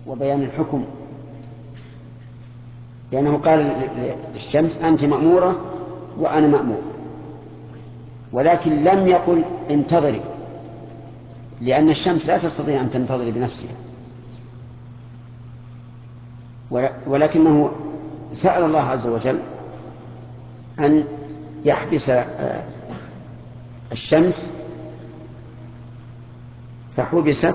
وبيان الحكم، لأنه قال للشمس أنت مأمورة وأنا مأمور، ولكن لم يقل انتظري، لأن الشمس لا تستطيع أن تنتظر بنفسها، ولكنه سأل الله عز وجل أن يحبس الشمس فحبست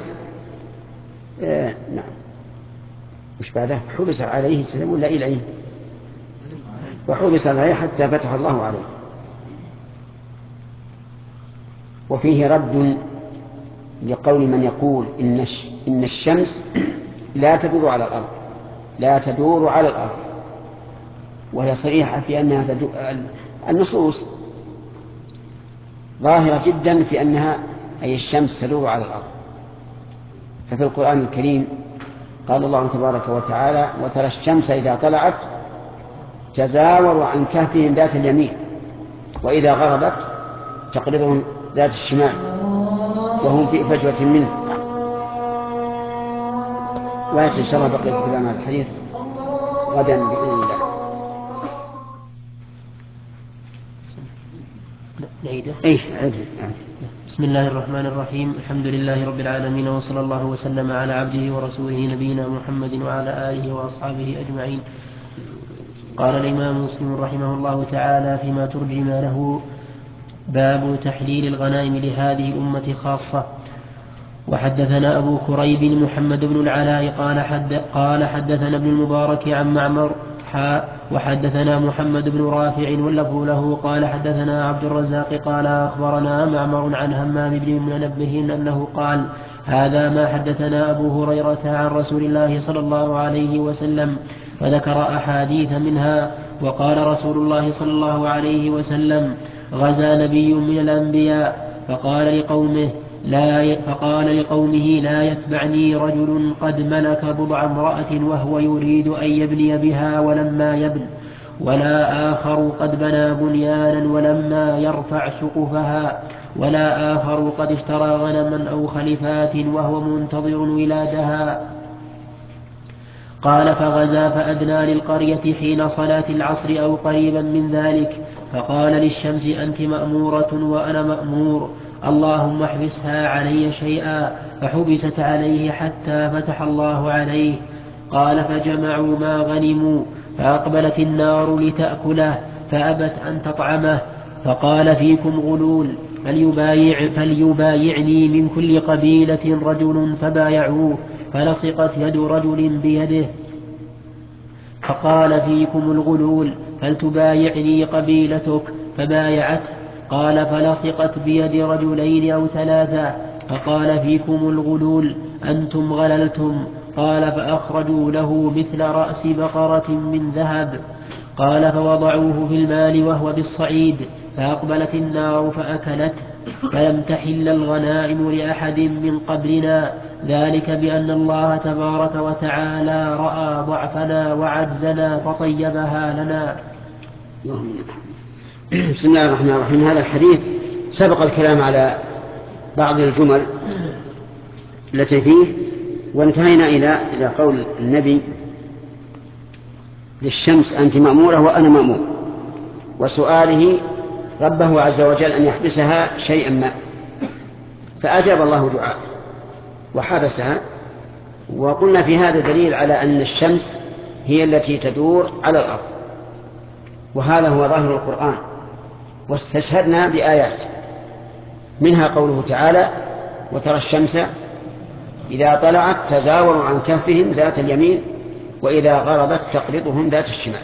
نعم مش بعده حبس عليه السلام ولا إليه وحبس عليه حتى فتح الله عليه. وفيه رد لقول من يقول إن الشمس لا تدور على الأرض، لا تدور على الأرض، وهي صريحة في أنها النصوص ظاهرة جدا في أنها أي الشمس تدور على الأرض. ففي القرآن الكريم قال الله تبارك وتعالى وترى الشمس إذا طلعت تزاور عن كهفهم ذات اليمين وإذا غربت تقرضهم ذات الشمال وهم في فجوة منه. ويأتي إن شاء الله بقية كلام هذا الحديث غدا بإذن الله. بسم الله الرحمن الرحيم. الحمد لله رب العالمين، وصلى الله وسلم على عبده ورسوله نبينا محمد وعلى آله وأصحابه أجمعين. قال الإمام مسلم رحمه الله تعالى فيما ترجم له: باب تحليل الغنائم لهذه الأمة خاصة. وحدثنا أبو كريب محمد بن العلاء قال حدثنا ابن المبارك عن معمر وحدثنا محمد بن رافع واللفظ له قال حدثنا عبد الرزاق قال أخبرنا معمر عن همام بن منبه أنه قال: هذا ما حدثنا أبو هريرة عن رسول الله صلى الله عليه وسلم، فذكر أحاديث منها. وقال رسول الله صلى الله عليه وسلم: غزا نبي من الأنبياء فقال لقومه: لا يتبعني رجل قد ملك بضع امرأة وهو يريد أن يبني بها ولما يبن، ولا آخر قد بنى بنيانا ولما يرفع سقفها، ولا آخر قد اشترى غنما أو خلفات وهو منتظر ولادها. قال: فغزا فأدنى للقرية حين صلاة العصر أو قريبا من ذلك، فقال للشمس: أنت مأمورة وأنا مأمور، اللهم احبسها علي شيئا، فحبست عليه حتى فتح الله عليه. قال: فجمعوا ما غنموا، فأقبلت النار لتأكله فأبت أن تطعمه، فقال: فيكم غلول، فليبايعني من كل قبيلة رجل، فبايعوه، فلصقت يد رجل بيده، فقال: فيكم الغلول، فلتبايعني قبيلتك، فبايعته. قال: فلصقت بيد رجلين أو ثلاثة، فقال: فيكم الغلول، أنتم غللتم. قال: فأخرجوا له مثل رأس بقرة من ذهب. قال: فوضعوه في المال وهو بالصعيد، فأقبلت النار فأكلته، فلم تحل الغنائم لأحد من قبلنا، ذلك بأن الله تبارك وتعالى رأى ضعفنا وعجزنا فطيبها لنا. بسم الله الرحمن الرحيم. هذا الحديث سبق الكلام على بعض الجمل التي فيه، وانتهينا إلى قول النبي للشمس أنت مأمورة وأنا مأمور، وسؤاله ربه عز وجل أن يحبسها شيئا ما، فأجاب الله دعاءه وحبسها. وقلنا في هذا دليل على أن الشمس هي التي تدور على الأرض، وهذا هو ظاهر القرآن. واستشهدنا بآيات منها قوله تعالى: وترى الشمس إذا طلعت تزاور عن كهفهم ذات اليمين وإذا غربت تقرضهم ذات الشمال.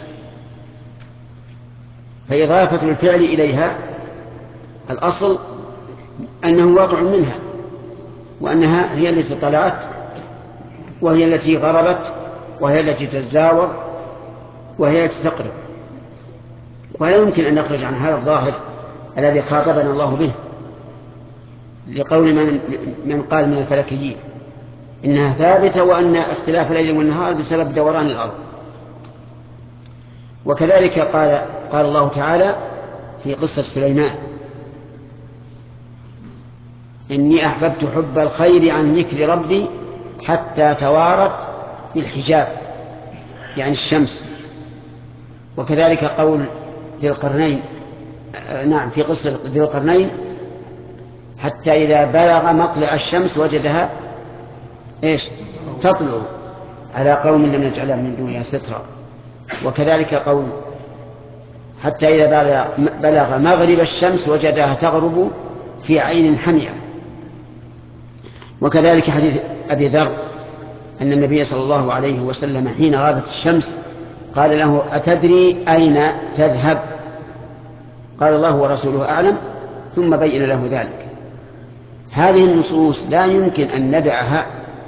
فإضافة الفعل إليها الأصل أنه واقع منها، وأنها هي التي طلعت وهي التي غربت وهي التي تزاور وهي التي تقرض. ولا يمكن أن نخرج عن هذا الظاهر الذي خاطبنا الله به، لقول من قال من الفلكيين إنها ثابتة وأن اختلاف الليل والنهار بسبب دوران الأرض. وكذلك قال الله تعالى في قصة سليمان: إني أحببت حب الخير عن ذكر ربي حتى توارت بالحجاب يعني الشمس. وكذلك قول ذي القرنين، نعم، في قصة ذي القرنين: حتى إذا بلغ مطلع الشمس وجدها تطلع على قوم لم نجعلها من دونها سترا. وكذلك قول: حتى إذا بلغ مغرب الشمس وجدها تغرب في عين حمية. وكذلك حديث أبي ذر أن النبي صلى الله عليه وسلم حين غابت الشمس قال له: أتدري أين تذهب؟ قال: الله ورسوله أعلم، ثم بين له ذلك. هذه النصوص لا يمكن أن ندعها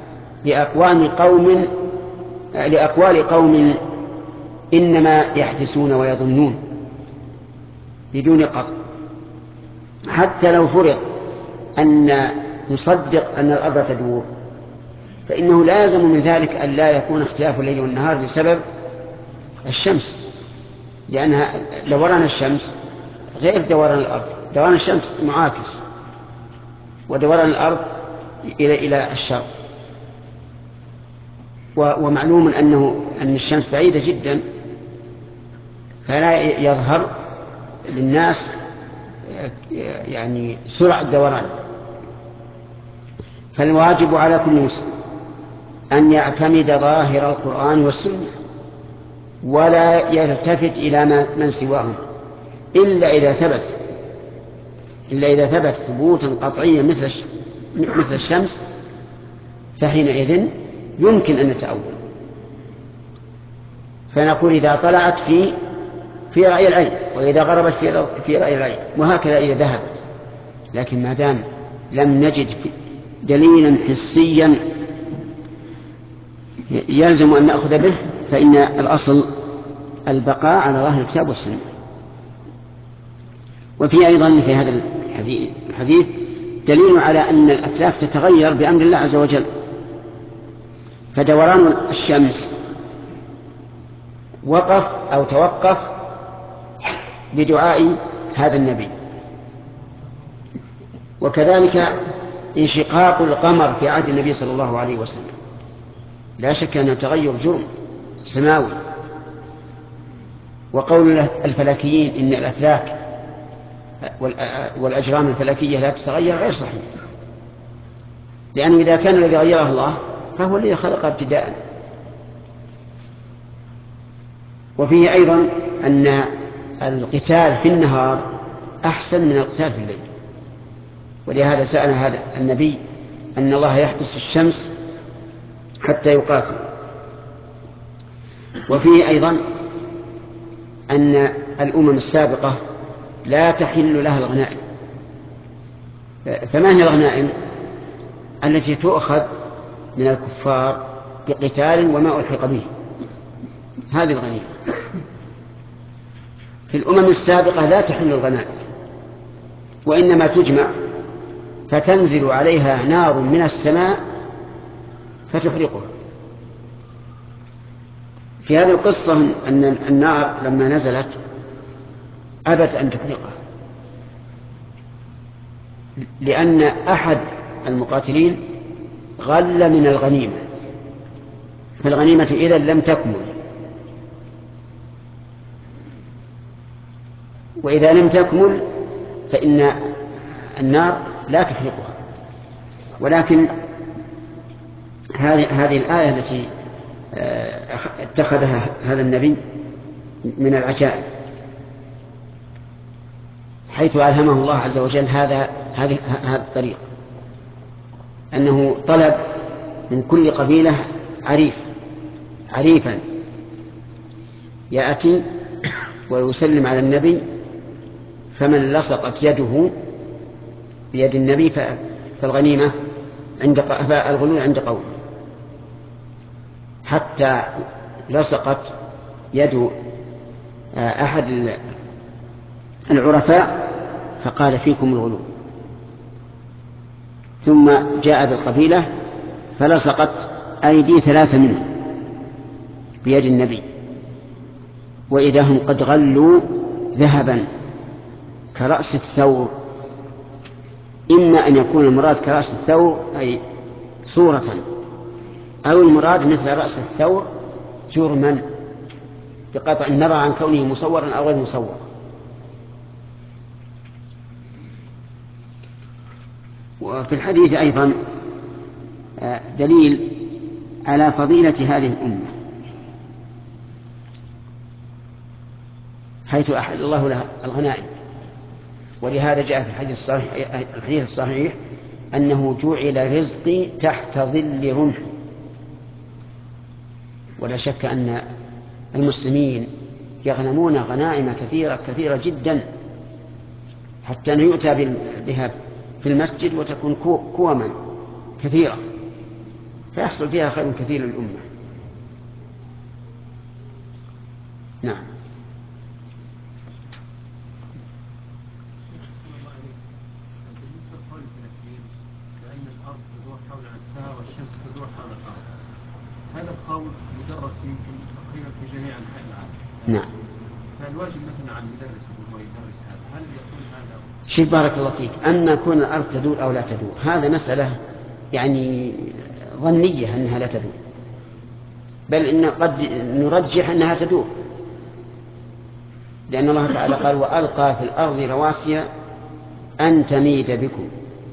لأقوال قوم إنما يحدثون ويظنون بدون قطع. حتى لو فرض أن نصدق أن الأرض تدور، فإنه لازم من ذلك أن لا يكون اختلاف الليل والنهار بسبب الشمس، لأنها دوران الشمس غير دوران الأرض. دوران الشمس معاكس، ودوران الأرض إلى الشرق. ومعلوم أن الشمس بعيدة جدا، فلا يظهر للناس يعني سرعة الدوران. فالواجب على كل مسلم أن يعتمد ظاهر القرآن والسنة ولا يلتفت إلى من سواهم إلا إذا ثبت ثبوتا قطعيا مثل الشمس، فحينئذ يمكن أن نتأول. فنقول إذا طلعت في رأي العين، وإذا غربت في رأي العين، وهكذا إذا ذهبت. لكن ما دام لم نجد دليلا حسيا يلزم أن نأخذ به، فإن الأصل البقاء على ظاهر الكتاب والسنة. وفي أيضا في هذا الحديث دليل على أن الأفلاك تتغير بأمر الله عز وجل. فدوران الشمس وقف أو توقف بدعاء هذا النبي. وكذلك انشقاق القمر في عهد النبي صلى الله عليه وسلم لا شك أنه تغير جرم سماوي. وقول الفلكيين إن الأفلاك والأجرام الفلكية لا تتغير غير صحيح، لأنه إذا كان الذي غيره الله فهو الذي خلق ابتداء. وفيه أيضا أن القتال في النهار أحسن من القتال في الليل، ولهذا سأل هذا النبي أن الله يحبس الشمس حتى يقاتل. وفيه أيضا أن الأمم السابقة لا تحل لها الغنائم. فما هي الغنائم؟ التي تؤخذ من الكفار بقتال وما ألحق به، هذه الغنيمة. في الأمم السابقة لا تحل الغنائم، وإنما تجمع فتنزل عليها نار من السماء فتحرقها. في هذه القصة أن النار لما نزلت أبت أن تحرقها، لأن أحد المقاتلين غل من الغنيمة، فالغنيمة إذن لم تكمل، وإذا لم تكمل فإن النار لا تحرقها. ولكن هذه الآية التي اتخذها هذا النبي من العجائب، حيث ألهمه الله عز وجل هذا الطريق، أنه طلب من كل قبيلة عريفا يأتي ويسلم على النبي، فمن لصقت يده بيد النبي فالغنيمة فالغلول عند قوم، حتى لصقت يد أحد العرفاء فقال: فيكم الغلول. ثم جاء بالقبيلة فلصقت أيدي 3 منهم بيد النبي، وإذا هم قد غلوا ذهبا كرأس الثور. إما أن يكون المراد كرأس الثور أي صورة، أو المراد مثل رأس الثور جرما بقطع النظر عن كونه مصورا أو غير مصور. وفي الحديث أيضا دليل على فضيلة هذه الأمة، حيث أحل الله لها الغنائم. ولهذا جاء في الحديث الصحيح أنه جعل رزقي تحت ظل رمحي. ولا شك أن المسلمين يغنمون غنائم كثيرة جدا، حتى أن يؤتى بها في المسجد وتكون كوما كثيرة، فيحصل فيها خير كثير للأمة. نعم. والشمس تدور حول الأرض، هذا القول يدرس يمكن تقريبا في جميع أنحاء العالم. نعم. فالواجب مثلا عن المدرس هو يدرس هذا، هل يكون هذا؟ شيء بارك الله فيك، أن كون الأرض تدور أو لا تدور هذا مسألة يعني ظنية أنها لا تدور، بل إن قد نرجح أنها تدور، لأن الله تعالى قال وألقى في الأرض رواسي أن تميد بكم.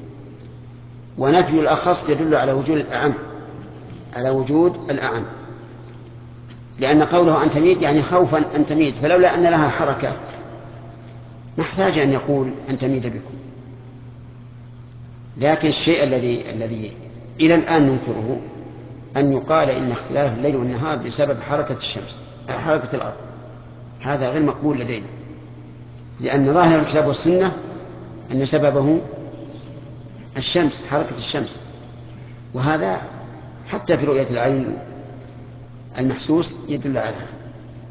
ونفي الأخص يدل على وجود الأعم، لأن قوله أن تميد يعني خوفا أن تميد، فلولا أن لها حركة نحتاج أن يقول أن تميد بكم. لكن الشيء الذي إلى الآن ننكره أن يقال إن اختلاف الليل والنهار بسبب حركة الأرض. هذا غير مقبول لدينا، لأن ظاهر الكتاب والسنة أن سببه الشمس، حركة الشمس، وهذا حتى في رؤية العين المحسوس يدل على هذا.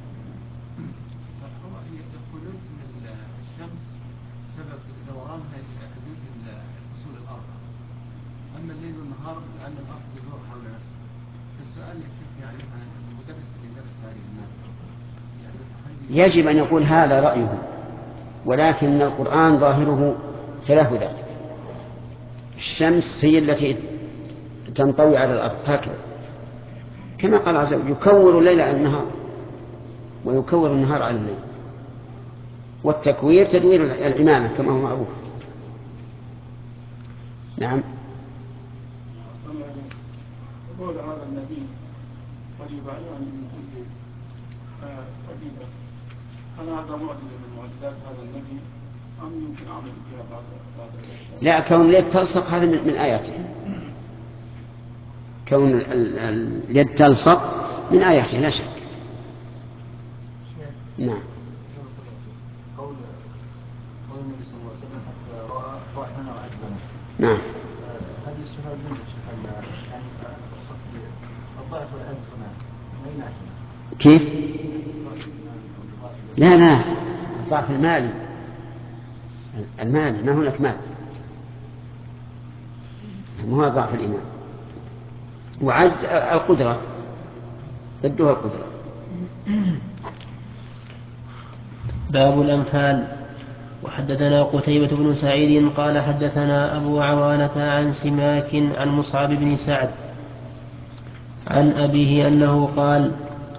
يقولون أن الشمس سبب دورانها حدوث الفصول الأربعة، أما الليل والنهار لأن الأرض تدور حول نفسها. فالسؤال يا شيخ يعني المدرس اللي يدرس هذه المادة يجب أن يقول هذا رأيه، ولكن القرآن ظاهره خلاف ذلك. الشمس هي التي تنطوي على الأرض هكذا، كما قال عز وجل يكور الليل على النهار ويكور النهار على الليل، والتكوير تدوير العمامة كما هو معروف. نعم. قول هذا النبي قد يبعث من كل قبيلة، هل هذا معجزة من معجزات هذا النبي أم يمكن أعمل بها بعد لا، كون اليد تلصق هذا من آياته، كون اليد تلصق من آياته لا شك. نعم. قول النبي صلى الله عليه وسلم حتى رأى ضعفنا وعجزنا. نعم. هذه يستفاد منه شيخ يعني قصد الضعف والعجز هنا ما يناسب. كيف؟ لا الضعف المالي ما هناك مال، ما هو ضعف الإيمان. وعجز القدرة ضدها القدرة. باب الأنفال. وحدثنا قتيبة بن سعيد قال حدثنا أبو عوانة عن سماك عن مصعب بن سعد عن أبيه أنه قال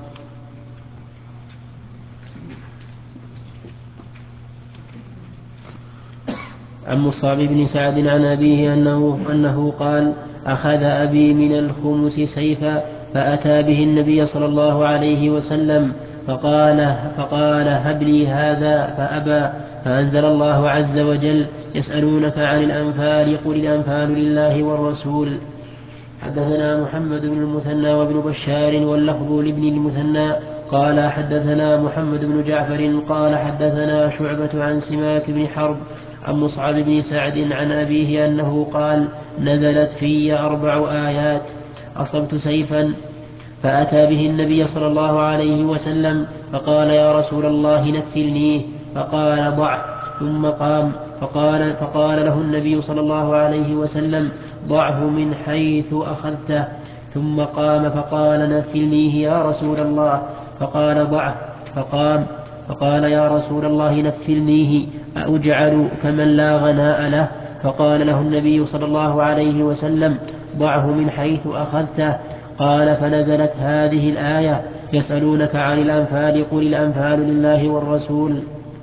عن مصعب بن سعد عن أبيه أنه قال أخذ أبي من الخمس سيفا فأتى به النبي صلى الله عليه وسلم فقال هب لي هذا فأبى، فأنزل الله عز وجل يسألونك عن الأنفال قل الأنفال لله والرسول. حدثنا محمد بن المثنى وابن بشار واللفظ لابن المثنى قال حدثنا محمد بن جعفر قال حدثنا شعبة عن سماك بن حرب عن مصعب بن سعد عن أبيه أنه قال نزلت في 4 آيات أصبت سيفا فأتى به النبي صلى الله عليه وسلم فقال يا رسول الله نفلنيه، فقال ضعه، ثم قام فقال له النبي صلى الله عليه وسلم ضعه من حيث أخذته، ثم قام فقال نفلنيه يا رسول الله، فقال ضعه، فقام فقال يا رسول الله نفلنيه أأجعل كمن لا غناء له؟ فقال له النبي صلى الله عليه وسلم ضعه من حيث أخذته، قال فنزلت هذه الآية يسألونك عن الأنفال قل الأنفال لله والرسول.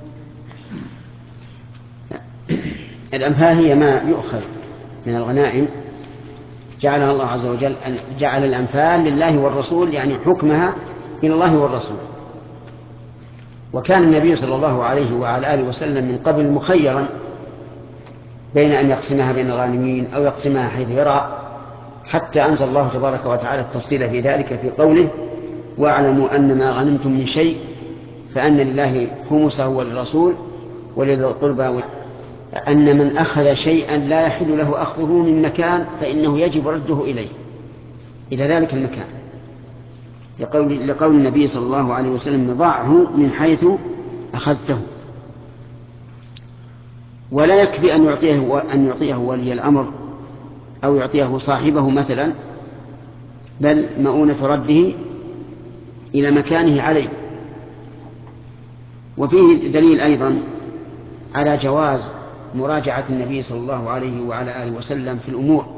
الأنفال هي ما يؤخذ من الغنائم جعلها الله عز وجل، جعل الأنفال لله والرسول، يعني حكمها إلى الله والرسول. وكان النبي صلى الله عليه وعلى آله وسلم من قبل مخيرا بين أن يقسمها بين الغانمين أو يقسمها حيث يرى، حتى أنزل الله تبارك وتعالى التفصيل في ذلك في قوله واعلموا أن ما غنمتم من شيء فأن لله خمسه وللرسول ولذي القربى، أن من أخذ شيئا لا يحل له أخذه من مكان فإنه يجب رده إلى ذلك المكان، لقول النبي صلى الله عليه وسلم ضعه من حيث أخذته. ولا يكفي أن يعطيه ولي الأمر أو يعطيه صاحبه مثلا، بل مؤونة رده إلى مكانه عليه. وفيه دليل أيضا على جواز مراجعة النبي صلى الله عليه وعلى آله وسلم في الأمور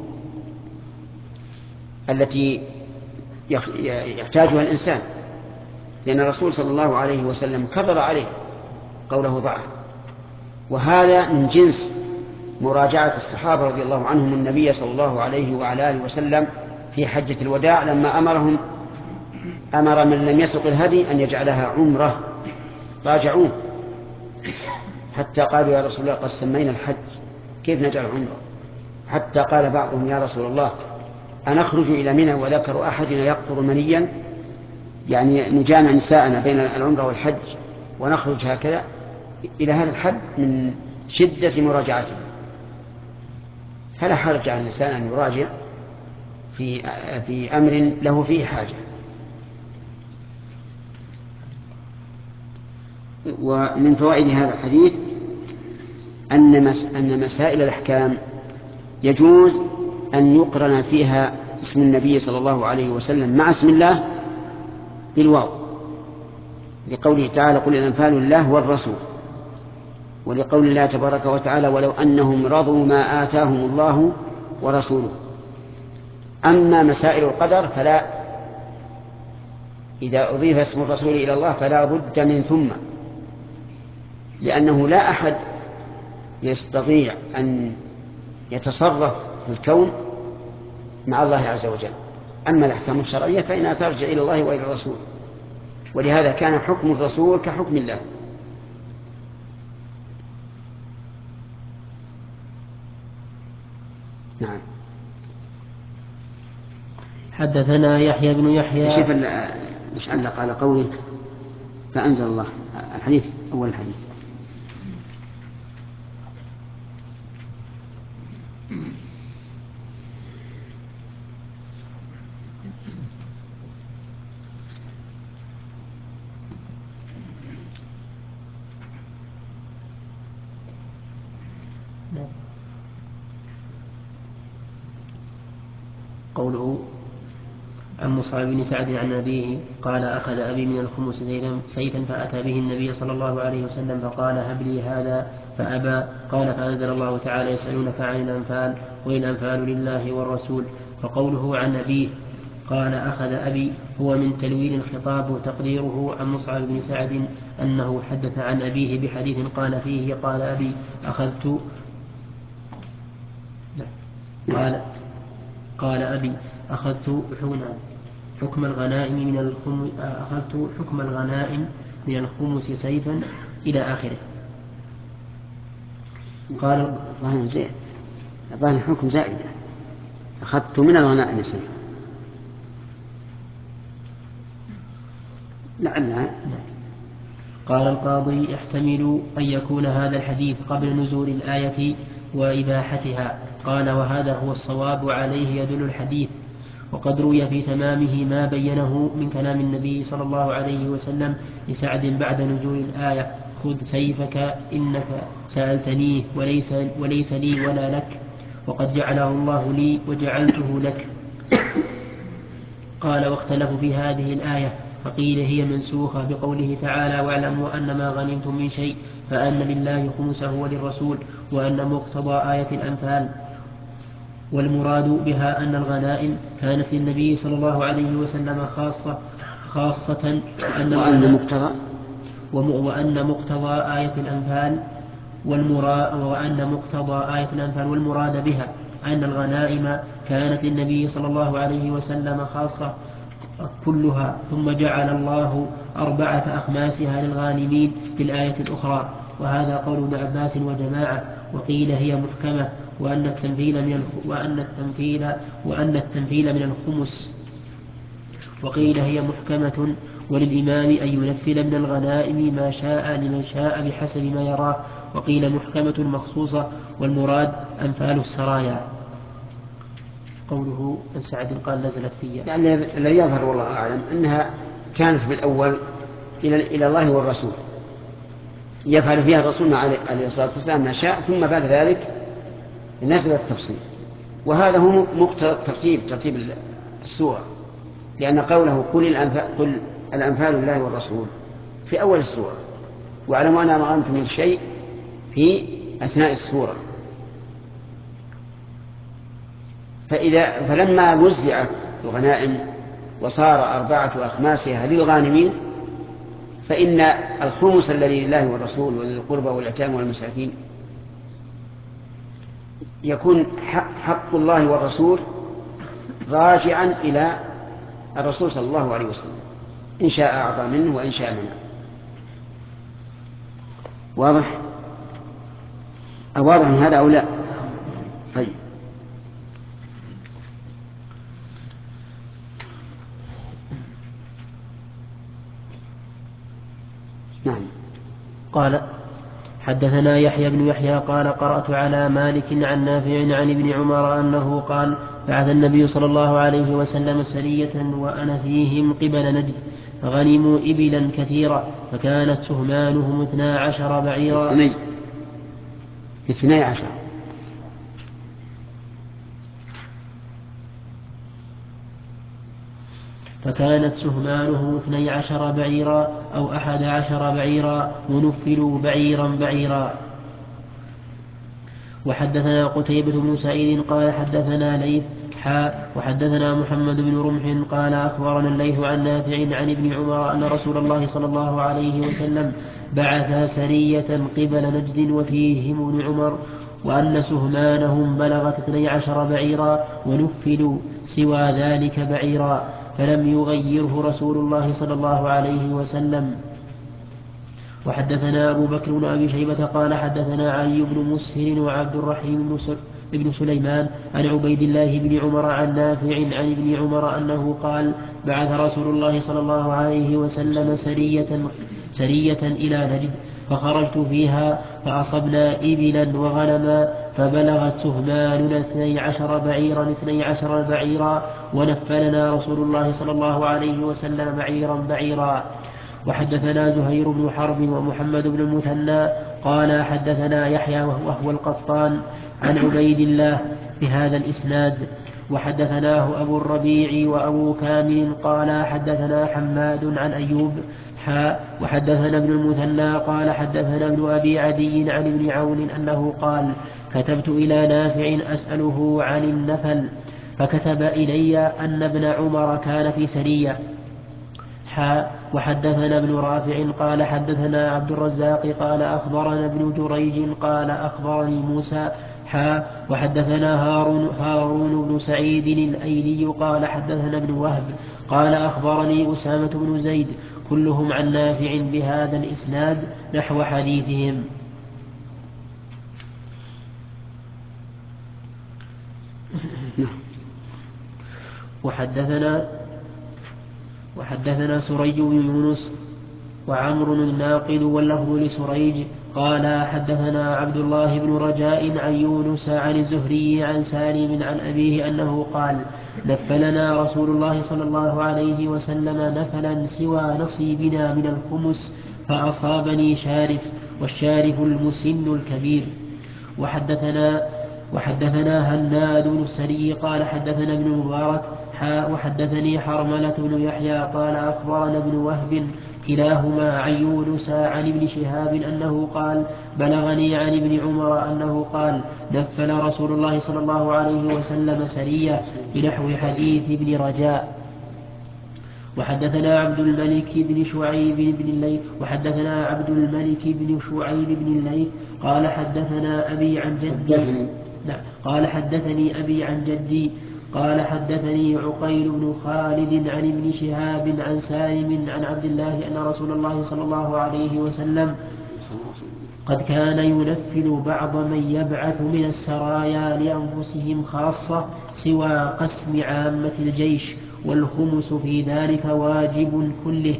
التي يحتاجها الإنسان، لأن الرسول صلى الله عليه وسلم كرر عليه قوله ضعف، وهذا من جنس مراجعة الصحابة رضي الله عنهم النبي صلى الله عليه وعلى آله وسلم في حجة الوداع لما أمر من لم يسق الهدي أن يجعلها عمرة، راجعوه حتى قالوا يا رسول الله قد سمينا الحج كيف نجعل عمرة؟ حتى قال بعضهم يا رسول الله أنخرج إلى منى وذكر أحدنا يقطر منيا، يعني نجامع نساءنا بين العمرة والحج ونخرج هكذا إلى هذا الحد من شدة مراجعته. فلا حرج على الإنسان أن يراجع في أمر له فيه حاجة. ومن فوائد هذا الحديث أن مسائل الأحكام يجوز أن يقرن فيها اسم النبي صلى الله عليه وسلم مع اسم الله بالواو، لقوله تعالى قل الأنفال لله والرسول، ولقول الله تبارك وتعالى ولو أنهم رضوا ما آتاهم الله ورسوله. أما مسائل القدر فلا، إذا أضيف اسم الرسول إلى الله فلا بد من ثم، لأنه لا أحد يستطيع أن يتصرف في الكون مع الله عز وجل. أما الأحكام الشرعية فإنها ترجع إلى الله وإلى الرسول، ولهذا كان حكم الرسول كحكم الله. نعم. حدثنا يحيى بن يحيى. شوف مش علق على قوله فأنزل الله الحديث، أول الحديث. قوله عن مصعب بن سعد عن أبيه قال أخذ أبي من الخمس سيفا فأتى به النبي صلى الله عليه وسلم فقال هب لي هذا فأبى. قال فأنزل الله تعالى يسألونك عن الأنفال قل الأنفال لله والرسول. فقوله عن أبيه قال أخذ أبي هو من تلوين الخطاب، وتقديره عن مصعب بن سعد أنه حدث عن أبيه بحديث قال فيه قال أبي أخذت قال أبي أخذت حكم الغنائم من الخمس سيفا إلى آخره. قال ظاهر الحكم زائد، أخذت من الغنائم سيفا لعلها. قال القاضي يحتمل أن يكون هذا الحديث قبل نزول الآية وإباحتها. قال وهذا هو الصواب وعليه يدل الحديث. وقد روي في تمامه ما بينه من كلام النبي صلى الله عليه وسلم لسعد بعد نزول الآية خذ سيفك إنك سألتنيه وليس لي ولا لك، وقد جعله الله لي وجعلته لك. قال واختلفوا في هذه الآية فقيل هي منسوخة بقوله تعالى واعلموا أن ما غنمتم من شيء فأن لله خمسه وللرسول، وأن مقتضى آية الأنفال والمراد بها أن الغنائم كانت للنبي صلى الله عليه وسلم خاصة وأن مقتضى آية الأنفال والمراد بها أن الغنائم كانت للنبي صلى الله عليه وسلم خاصة كلها، ثم جعل الله 4 أخماسها للغانمين في الآية الأخرى. وهذا قول ابن عباس وجماعة. وقيل هي محكمة، وأن التنفيل من الخمس. وقيل هي محكمة، وللإمام أن ينفل من الغنائم ما شاء لمن شاء بحسب ما يراه. وقيل محكمة مخصوصة، والمراد أنفال السرايا. قوله عن سعد قال نزلت فيها، يعني الذي يظهر والله أعلم أنها كانت بالأول إلى الله والرسول، يفعل فيها الرسول عليه الصلاة والسلام ما شاء، ثم بعد ذلك نزل التفصيل. وهذا هو مقتضى ترتيب السورة، لأن قوله قل الأنفال لله والرسول في أول السورة، واعلموا أن ما غنمتم من شيء في أثناء السورة. فلما وزعت الغنائم وصار 4 أخماسها للغانمين، فإن الخمس الذي لله والرسول ولذي القربى واليتامى والمساكين يكون حق الله والرسول راجعا إلى الرسول صلى الله عليه وسلم، إن شاء أعطى منه وإن شاء منه. واضح من هذا أو لا؟ طيب. نعم. قال حدثنا يحيى بن يحيى قال قرأت على مالك عن نافع عن ابن عمر أنه قال بعث النبي صلى الله عليه وسلم سرية وأنا فيهم قبل نجد، فغنموا إبلا كثيرة، فكانت سهمانهم 12 بعيرا. 12 فكانت سهمانه 12 بعيرا أو 11 بعيرا، ونفلوا بعيرا. وحدثنا قتيبة بن سعيد قال حدثنا ليث وحدثنا محمد بن رمح قال أخبرنا الليث عن نافع عن ابن عمر أن رسول الله صلى الله عليه وسلم بعث سرية قبل نجد وفيهم ابن عمر، وأن سهمانهم بلغت 12 بعيرا، ونفلوا سوى ذلك بعيرا، فلم يغيره رسول الله صلى الله عليه وسلم. وحدثنا أبو بكر بن أبي شيبة قال حدثنا علي بن مسهر وعبد الرحيم بن سليمان عن عبيد الله بن عمر عن نافع عن ابن عمر أنه قال بعث رسول الله صلى الله عليه وسلم سرية إلى نجد، فخرجت فيها فأصبنا إبلا وغنما، فبلغت سهماننا 12 بعيرا، ونفلنا رسول الله صلى الله عليه وسلم بعيرا. وحدثنا زهير بن حرب ومحمد بن المثنى قال حدثنا يحيى وهو القطان عن عبيد الله بهذا الإسناد. وحدثناه أبو الربيع وأبو كامل قال حدثنا حماد عن أيوب وحدثنا ابن المثنى قال حدثنا ابن أبي عدي عن ابن عون أنه قال كتبت إلى نافع أسأله عن النفل، فكتب إلي أن ابن عمر كان في سرية. وحدثنا ابن رافع قال حدثنا عبد الرزاق قال أخبرنا ابن جريج قال أخبرني موسى وحدثنا هارون بن سعيد الأيلي قال حدثنا ابن وهب قال أخبرني أسامة بن زيد، كلهم عن نافع بهذا الإسناد نحو حديثهم. وحدثنا سريج بن يونس وعمر الناقد واللفظ لسريج قال حدثنا عبد الله بن رجاء عن يونس عن الزهري عن سالم عن أبيه أنه قال نفلنا رسول الله صلى الله عليه وسلم نفلا سوى نصيبنا من الخمس، فأصابني شارف، والشارف المسن الكبير. وحدثنا وحدثنا هناد بن السري قال حدثنا ابن المبارك وحدثني حرملة بن يحيى قال أخبرنا ابن وهب كلاهما عن يونس عن ابن شهاب أنه قال بلغني عن ابن عمر أنه قال نفل رسول الله صلى الله عليه وسلم سرية بنحو حديث ابن رجاء. وحدثنا عبد الملك بن شعيب بن الليث قال حدثنا أبي عن جدي قال حدثني أبي عن جدي قال حدثني عقيل بن خالد عن ابن شهاب عن سالم عن عبد الله أن رسول الله صلى الله عليه وسلم قد كان ينفل بعض من يبعث من السرايا لأنفسهم خاصة سوى قسم عامة الجيش، والخمس في ذلك واجب كله.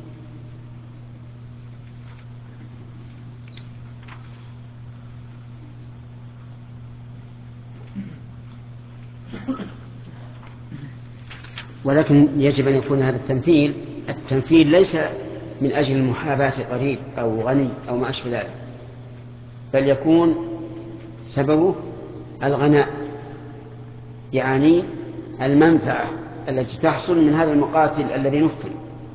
ولكن يجب أن يكون هذا التمثيل ليس من أجل المحاباة قريب أو غني أو ما أشبه ذلك، بل يكون سببه الغناء، يعني المنفعة التي تحصل من هذا المقاتل الذي نفل.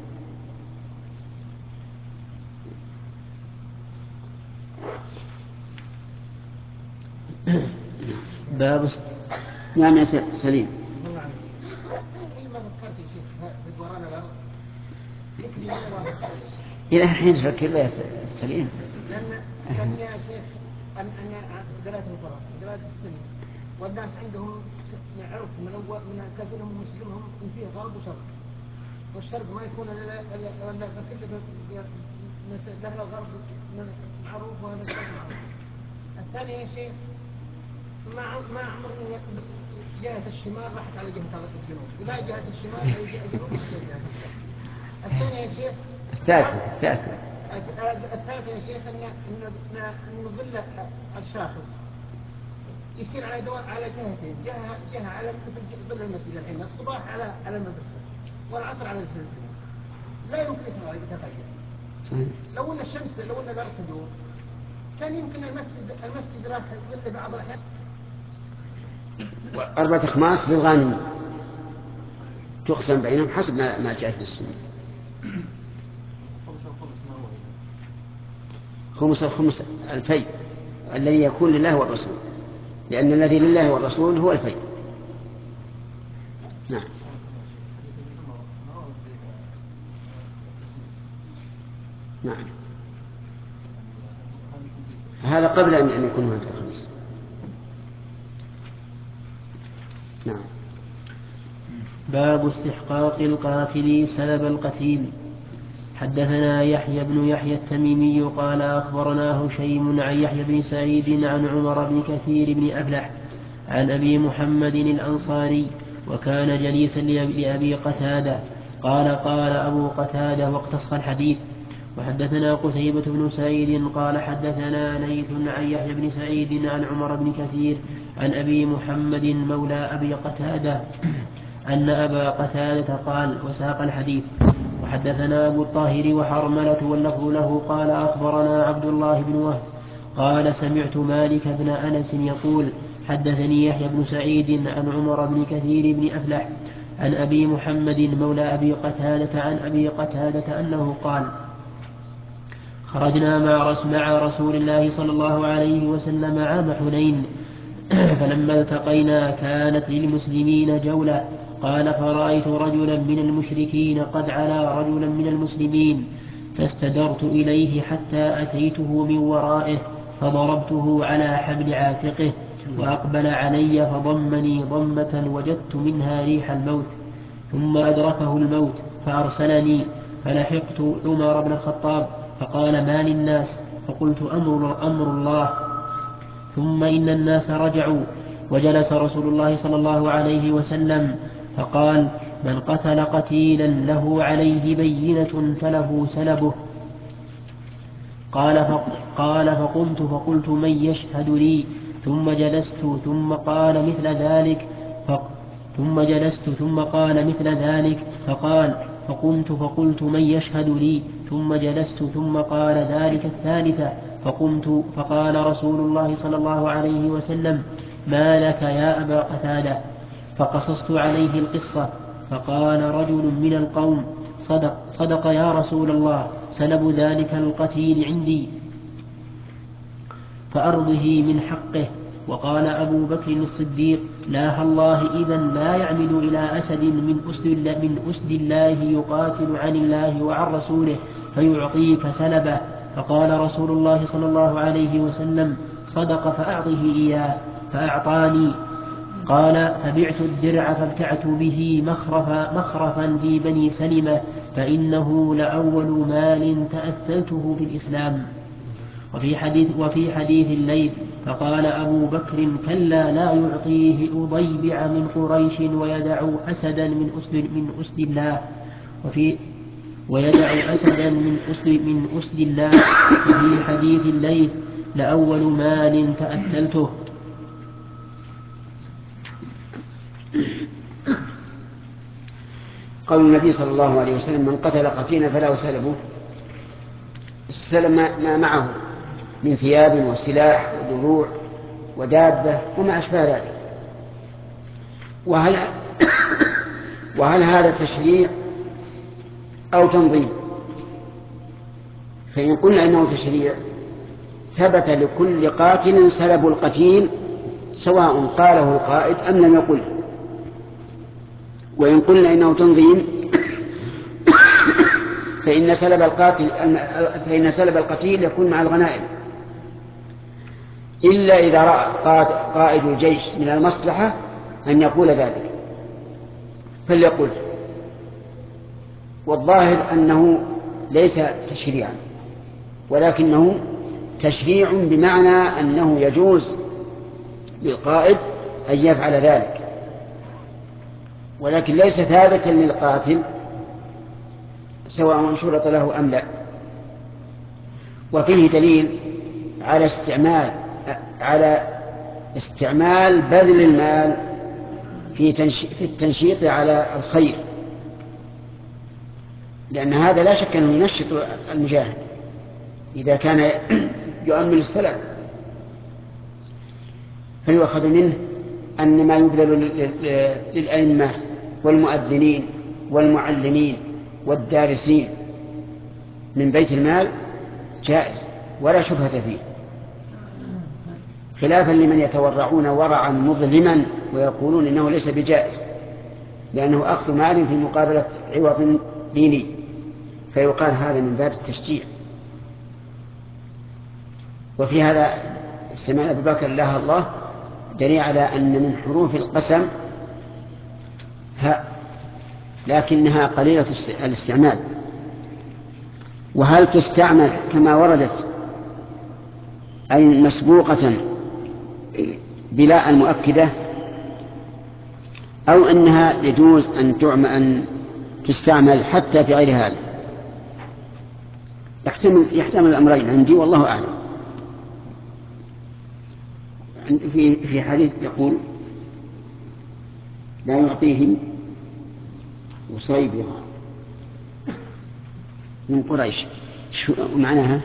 باب نعم يا سليم. إلى الحين تفكر يا سليم. لأن يا شيخ أن قراءة القرآن قراءة السنة والناس عندهم عرف من كثيرهم مسلمهم إن فيه غرب وشرق، والشرق ما يكون إلا له الغرب معروف وهذا الشرق معروف. الثاني يا شيخ ما عمرنا جهة الشمال راحت على جهة الجنوب، ولا جهة الشمال أو جهة الجنوب راحت على جهة الشمال. الثاني يا شيخ الثالث يا شيخ أن ظل الشاخص يصير على جهتين، جهة على ظل المسجد الحين الصباح على المدرسة والعصر على المسجد، لا يمكن يتغير. لو أن الشمس لو أن الأرض تدور كان يمكن المسجد راح ظل بعض الأحيان 4 أخماس للغانم تقسم بينهم حسب ما جاء في السنة. خمس الفيء الذي يكون لله والرسول، لأن الذي لله والرسول هو الفيء. نعم. نعم هذا قبل أن يكون هناك الخميس. نعم. باب استحقاق القاتل سلب القتيل. حدثنا يحيى بن يحيى التميمي قال أخبرنا هشيم عن يحيى بن سعيد عن عمر بن كثير بن أفلح عن أبي محمد الأنصاري وكان جليسا لأبي قتادة قال أبو قتادة واقتص الحديث. وحدثنا قتيبة بن سعيد قال حدثنا ليث عن يحيى بن سعيد عن عمر بن كثير عن أبي محمد مولى أبي قتادة أن أبا قتادة قال وساق الحديث. وحدثنا أبو الطاهر وحرملة واللفظ له قال أخبرنا عبد الله بن وهب قال سمعت مالك بن أنس يقول حدثني يحيى بن سعيد عن عمر بن كثير بن أفلح عن أبي محمد مولى أبي قتادة عن أبي قتادة أنه قال خرجنا مع رسول الله صلى الله عليه وسلم عام حنين فلما التقينا كانت للمسلمين جولة قال فرأيت رجلا من المشركين قد علا رجلا من المسلمين فاستدرت إليه حتى أتيته من ورائه فضربته على حبل عاتقه وأقبل علي فضمني ضمة وجدت منها ريح الموت ثم أدركه الموت فأرسلني فلحقت عمر بن الخطاب فقال ما للناس فقلت أمر الله ثم إن الناس رجعوا وجلس رسول الله صلى الله عليه وسلم فقال من قتل قتيلا له عليه بينة فله سلبه قال فقلت من يشهد لي ثم جلست ثم قال مثل ذلك فقال فقلت من يشهد لي ثم جلست ثم قال ذلك الثالثة فقال رسول الله صلى الله عليه وسلم ما لك يا أبا قتادة؟ فقصصت عليه القصة، فقال رجل من القوم: صدق يا رسول الله، سلب ذلك القتيل عندي فأرضه من حقه. وقال أبو بكر الصديق: لا الله، إذن لا يعمد إلى أسد من أسد الله يقاتل عن الله وعن رسوله فيعطيك سلبه. فقال رسول الله صلى الله عليه وسلم: صدق فأعطه إياه. فأعطاني. قال: فبعت الدرع فابتعت به مخرفا في بني سلمة، فإنه لأول مال تأثلته في الإسلام. وفي حديث الليث: فقال أبو بكر: كلا، لا يعطيه أضيبع من قريش ويدع أسدا من أسد الله. من أسد الله. وفي حديث الليث: لأول مال تأثلته. قول النبي صلى الله عليه وسلم: من قتل قتيلا فله سلبه. السلم ما معه من ثياب وسلاح ودروع ودابة وما أشبه ذلك. وهل هذا تشريع أو تنظيم؟ فإن قلنا إنه تشريع ثبت لكل قاتل سلب القتيل سواء قاله القائد أم لم يقله. وإن قلنا إنه تنظيم فإن سلب القتيل يكون مع الغنائم، إلا إذا رأى قائد الجيش من المصلحة أن يقول ذلك فليقل. والظاهر أنه ليس تشريعا، ولكنه تشريع بمعنى أنه يجوز للقائد أن يفعل ذلك، ولكن ليس ثابتا للقاتل سواء شرط له أم لا. وفيه دليل على استعمال بذل المال في التنشيط على الخير، لأن هذا لا شك أنه ينشط المجاهد إذا كان يؤمن السلف. فيؤخذ منه أن ما يبذل للأئمة والمؤذنين والمعلمين والدارسين من بيت المال جائز ولا شبهة فيه، خلافا لمن يتورعون ورعا مظلما ويقولون إنه ليس بجائز لأنه أخذ مال في مقابلة عوض ديني، فيقال هذا من باب التشجيع. وفي هذا سمعنا أبو بكر الله الله دليل على أن من حروف القسم هاء، لكنها قليلة الاستعمال. وهل تستعمل كما وردت أي مسبوقة بلا المؤكدة، أو أنها يجوز أن تستعمل حتى في غير هذا؟ يحتمل الأمرين عندي والله أعلم. في حديث يقول: لا يعطيه وصيبغ من قريش. شو معناها؟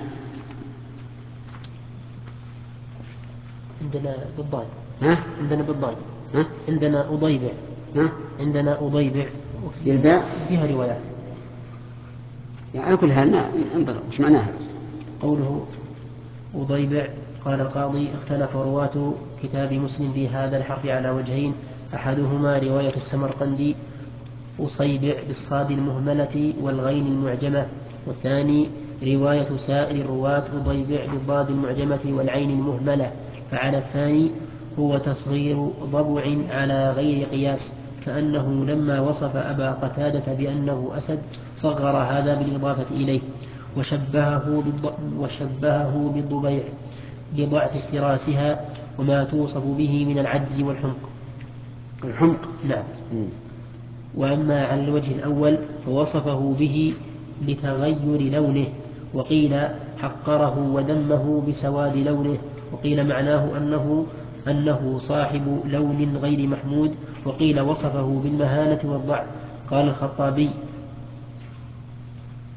عندنا بالضاد. عندنا بالضاد. عندنا أضيبع. عندنا أضيبع للباء فيها روايات. يعني على كل حال انظر وش معناها. قوله أضيبع، قال القاضي: اختلف رواة كتاب مسلم في هذا الحرف على وجهين، أحدهما رواية السمرقندي أصيبع بالصاد المهملة والغين المعجمة، والثاني رواية سائر الرواة أضيبع بالضاد المعجمة والعين المهملة. فعلى الثاني هو تصغير ضبع على غير قياس، كأنه لما وصف أبا قتادة بأنه أسد صغر هذا بالإضافة إليه وشبهه بالضبيع لضعف افتراسها وما توصف به من العجز والحمق. نعم. وأما على الوجه الأول فوصفه به لتغير لونه، وقيل حقره وذمه بسواد لونه، وقيل معناه أنه صاحب لون غير محمود، وقيل وصفه بالمهانة والضعف. قال الخطابي: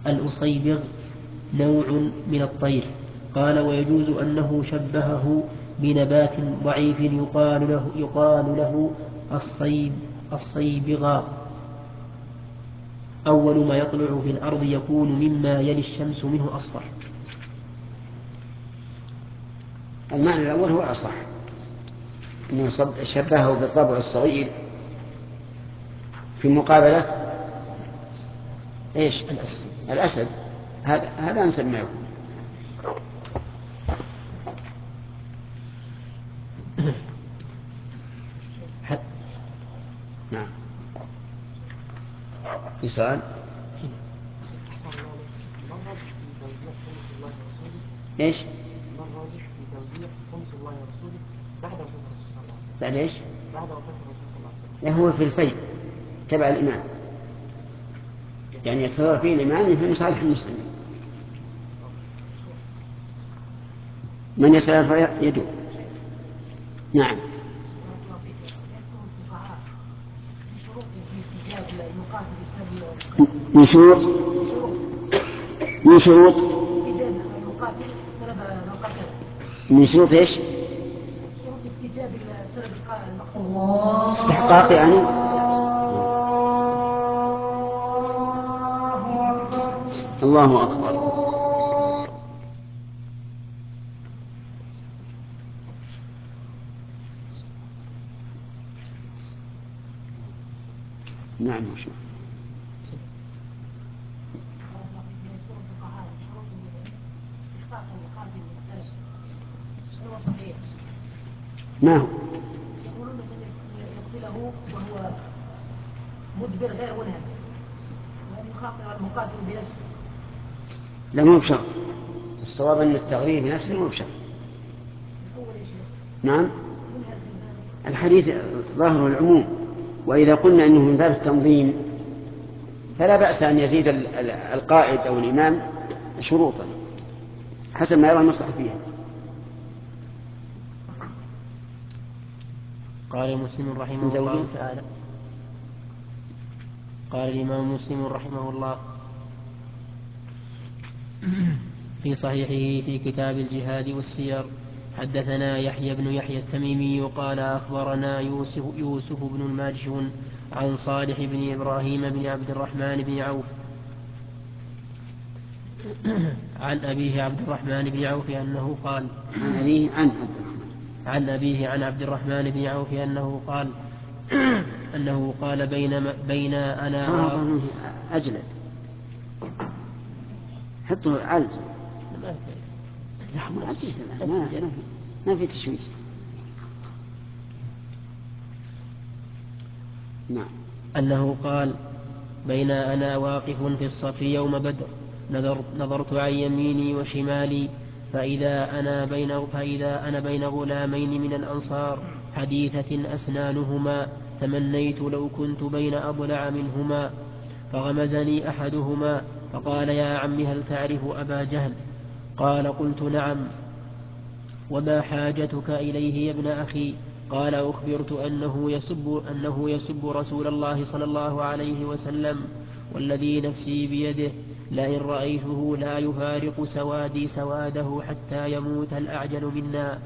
الأصيبغ نوع من الطير. قال: ويجوز أنه شبهه بنبات ضعيف يقال له الصيبغاء. أول ما يطلع في الأرض يكون مما يلي الشمس منه أصفر. المعنى الأول هو الأصح، أنه شبهه بالضبع الصغير في مقابلة إيش؟ الأسد. هذا نسميه. نعم. سؤال؟ ايش؟ بعد ايش؟ هو في الفيء تبع الإمام، يعني يتصرف فيه الإمام في مصالح المسلمين. من يسأل يدعو. نعم. من شروط ايش؟ استحقاق يعني. الله أكبر. نعم. ما هو؟ يقولون من يقتله وهو مدبر غير منهزم، وأن يخاطر المقاتل بنفسه. لا، مو بشرط. الصواب أن التغريب بنفسه مو بشرط. نعم. الحديث ظاهر العموم، وإذا قلنا أنه من باب التنظيم فلا بأس أن يزيد القائد أو الإمام شروطا حسب ما يرى المصلحة فيها. قال مسلم رحمه الله تعالى. قال الإمام مسلم رحمه الله في صحيحه في كتاب الجهاد والسير: حدثنا يحيى بن يحيى التميمي قال أخبرنا يوسف بن الماجشون عن صالح بن إبراهيم بن عبد الرحمن بن عوف عن أبيه عبد الرحمن بن عوف أنه قال عن أبيه عن عبد الرحمن بن عوف أنه قال بين أنا أجلد حطه عالج. ما في تشويش. نعم. أنه قال بين أنا واقف في الصف يوم بدر نظرت عن يميني وشمالي فإذا أنا بين غلامين من الأنصار حديثة أسنانهما تمنيت لو كنت بين أضلع منهما، فغمزني أحدهما فقال: يا عم هل تعرف أبا جهل؟ قال: قلت: نعم. وما حاجتك إليه يا ابن أخي؟ قال: أخبرت أنه يسب رسول الله صلى الله عليه وسلم، والذي نفسي بيده لئن رأيته لا يفارق سوادي سواده حتى يموت الأعجل منا.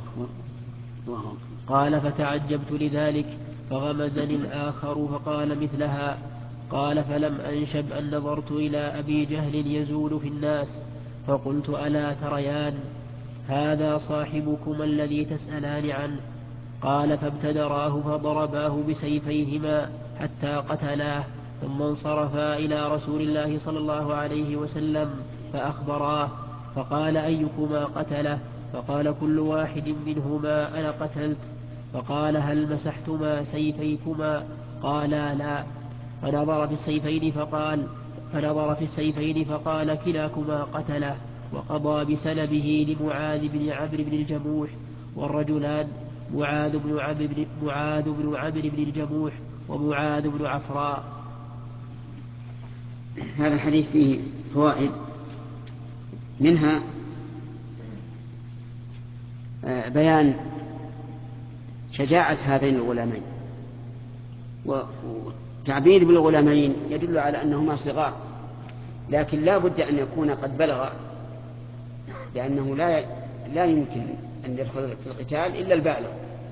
قال: فتعجبت لذلك، فغمزني الآخر فقال مثلها. قال: فلم أنشب أن نظرت إلى أبي جهل يزول في الناس، فقلت: ألا تريان هذا صاحبكما الذي تسألان عنه؟ قال: فابتدراه فضرباه بسيفيهما حتى قتلاه، ثم انصرفا إلى رسول الله صلى الله عليه وسلم فأخبراه، فقال: أيكما قتله؟ فقال: كل واحد منهما أنا قتلت. فقال: هل مسحتما سيفيكما؟ قالا: لا. فنظر في السيفين فقال: كلاكما قتله، وقضى بسلبه لمعاذ بن عمرو بن الجموح، والرجلان معاذ بن عمرو بن الجموح ومعاذ بن عفراء. هذا الحديث فيه فوائد، منها بيان شجاعة هذين الغلامين، وتعبير بالغلامين يدل على أنهما صغار، لكن لا بد أن يكون قد بلغ، لأنه لا يمكن أن يدخل في القتال إلا البالغ.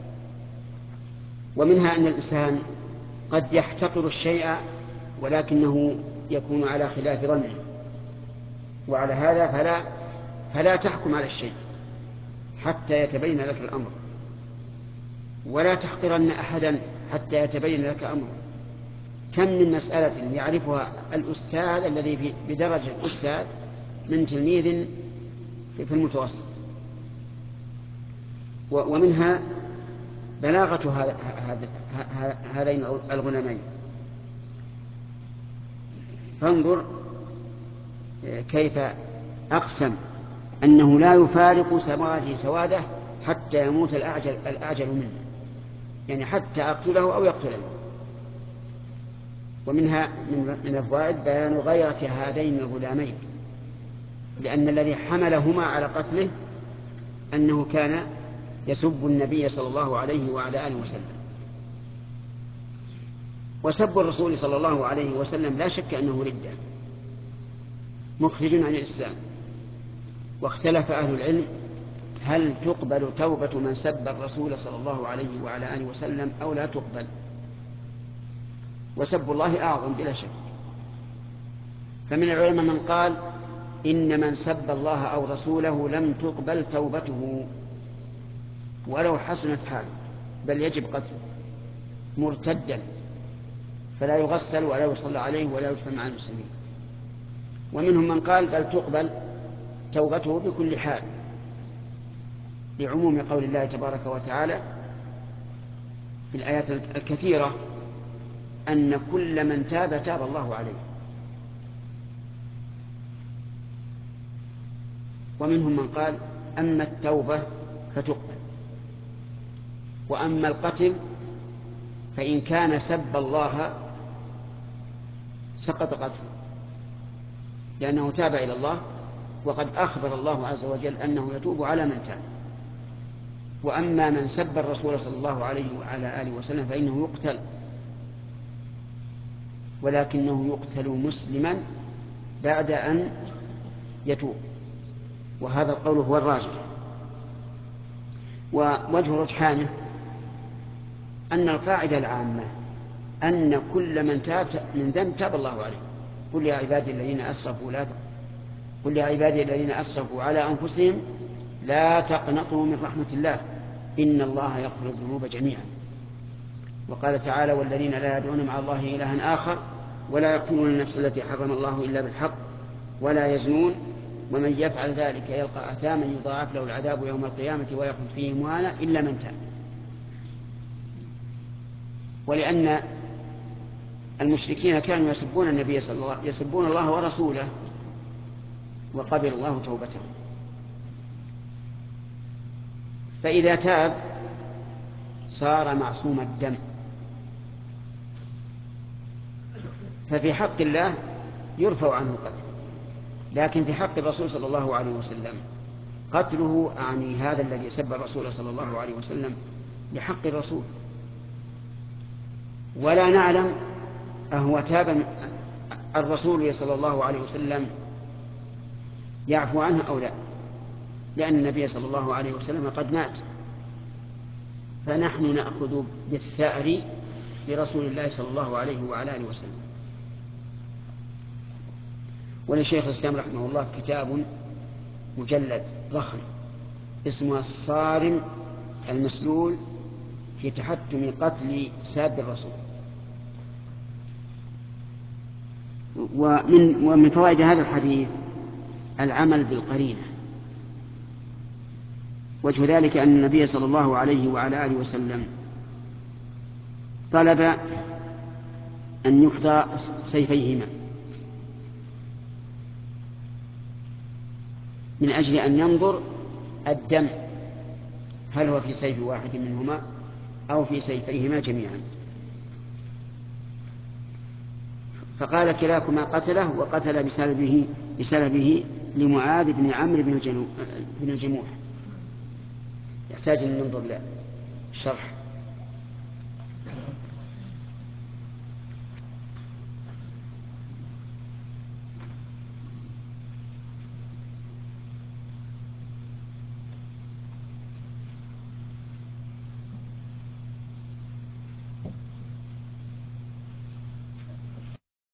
ومنها أن الإنسان قد يحتقر الشيء ولكنه يكون على خلاف ظنه، وعلى هذا فلا تحكم على الشيء حتى يتبين لك الأمر، ولا تحقرن أحدا حتى يتبين لك أمره. كم من مسألة يعرفها الأستاذ الذي بدرجة الأستاذ من تلميذ في المتوسط. ومنها بلاغة هذين الغلامين. فانظر كيف أقسم أنه لا يفارق سواده سواده حتى يموت الأعجل منه، يعني حتى أقتله أو يقتله. ومنها من الفوائد بيان غيرة هذين الغلامين، لأن الذي حملهما على قتله أنه كان يسب النبي صلى الله عليه وعلى آله وسلم. وسب الرسول صلى الله عليه وسلم لا شك أنه ردة مخرج عن الإسلام. واختلف أهل العلم هل تقبل توبة من سب الرسول صلى الله عليه وعلى آله وسلم أو لا تقبل. وسب الله أعظم بلا شك. فمن العلماء من قال إن من سب الله أو رسوله لم تقبل توبته ولو حسنت حاله، بل يجب قتله مرتدا، فلا يغسل ولا يصلى عليه ولا يدفن مع المسلمين. ومنهم من قال بل تقبل توبته بكل حال، لعموم قول الله تبارك وتعالى في الآيات الكثيرة أن كل من تاب تاب الله عليه. ومنهم من قال أما التوبة فتقبل، وأما القتل فإن كان سب الله سقط قتله، لأنه تاب إلى الله، وقد أخبر الله عز وجل أنه يتوب على من تاب. وأما من سب الرسول صلى الله عليه وعلى آله وسلم فإنه يقتل، ولكنه يقتل مسلما بعد أن يتوب، وهذا القول هو الراجح. ووجه رجحانه أن القاعدة العامة أن كل من تاب من ذنب تاب الله عليه. قل يا عبادي الذين أسرفوا على أنفسهم لا تقنطوا من رحمة الله إن الله يغفر الذنوب جميعا. وقال تعالى والذين لا يدعون مع الله إلها آخر ولا يقتلون النفس التي حرم الله إلا بالحق ولا يزنون ومن يفعل ذلك يلقى أثاما يضاعف له العذاب يوم القيامة ويخلد فيه مهانا إلا من تاب. ولأن المشركين كانوا يسبون النبي صلى الله عليه وسلم، يسبون الله ورسوله، وقبل الله توبته. فإذا تاب صار معصوم الدم. ففي حق الله يرفع عنه القتل، لكن في حق الرسول صلى الله عليه وسلم قتله أعني هذا الذي سب الرسول صلى الله عليه وسلم لحق الرسول، ولا نعلم أهو تاب الرسول صلى الله عليه وسلم يعفو عنه أو لا، لأن النبي صلى الله عليه وسلم قد مات، فنحن نأخذ بالثأر لرسول الله صلى الله عليه وعلى آله وسلم. ولشيخ الإسلام رحمه الله كتاب مجلد ضخم اسمه الصارم المسلول في تحتم قتل ساب الرسول. ومن فوائد هذا الحديث العمل بالقرينة. وجه ذلك أن النبي صلى الله عليه وعلى آله وسلم طلب أن يقطع سيفيهما من أجل أن ينظر الدم هل هو في سيف واحد منهما أو في سيفيهما جميعا. فقال كلاكما قتله وقتل بسلبه لمعاذ بن عمرو بن الجموح. يحتاج أن ننظر له شرح.